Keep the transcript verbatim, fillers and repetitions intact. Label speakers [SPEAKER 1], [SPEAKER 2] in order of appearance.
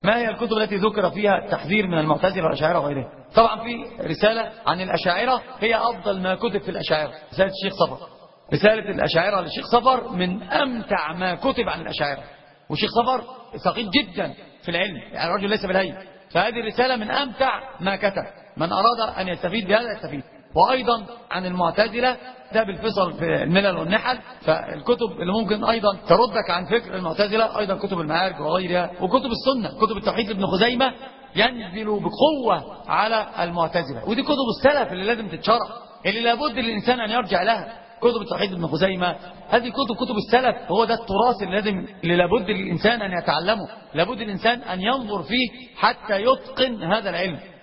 [SPEAKER 1] ما هي الكتب التي ذكر فيها التحذير من المعتزلة والأشاعرة وغيرها؟ طبعا في رسالة عن الأشاعرة هي أفضل ما كتب في الأشاعرة، رسالة الشيخ صفر. رسالة الأشاعرة للشيخ صفر من أمتع ما كتب عن الأشاعرة، والشيخ صفر ثقيل جدا في العلم، يعني رجل ليس بالهين، فهذه الرسالة من أمتع ما كتب. من أراد أن يستفيد بهذا يستفيد. وأيضا عن المعتزلة ده بالفصل في الملل والنحل، فالكتب اللي ممكن أيضا تردك عن فكر المعتزلة أيضا كتب المعارج وغيرها، وكتب السنة، كتب التوحيد لابن خزيمة ينزل بقوة على المعتزلة، ودي كتب السلف اللي لازم تتشرح، اللي لابد للإنسان أن يرجع لها. كتب التوحيد ابن خزيمة هذه كتب كتب السلف، هو ده التراث اللي لازم اللي لابد للإنسان أن يتعلمه، لابد للإنسان أن ينظر فيه حتى يتقن هذا العلم.